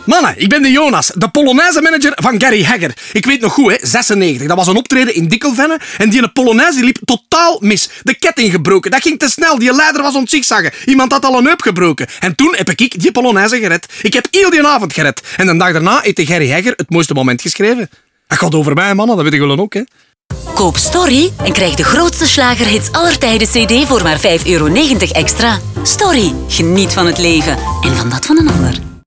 Mannen, ik ben de Jonas, de Polonaise manager van Gary Hegger. Ik weet nog goed, 96. Dat was een optreden in Dikkelvenne en die Polonaise die liep totaal mis. De ketting gebroken, dat ging te snel. Die leider was ontzigzaggen. Iemand had al een heup gebroken. En toen heb ik die Polonaise gered. Ik heb heel die avond gered. En de dag daarna heeft de Gary Hegger het mooiste moment geschreven. Dat gaat over mij, mannen, dat weet ik wel ook, hè. Koop Story en krijg de grootste slagerhits aller tijden CD voor maar €5,90 extra. Story, geniet van het leven en van dat van een ander.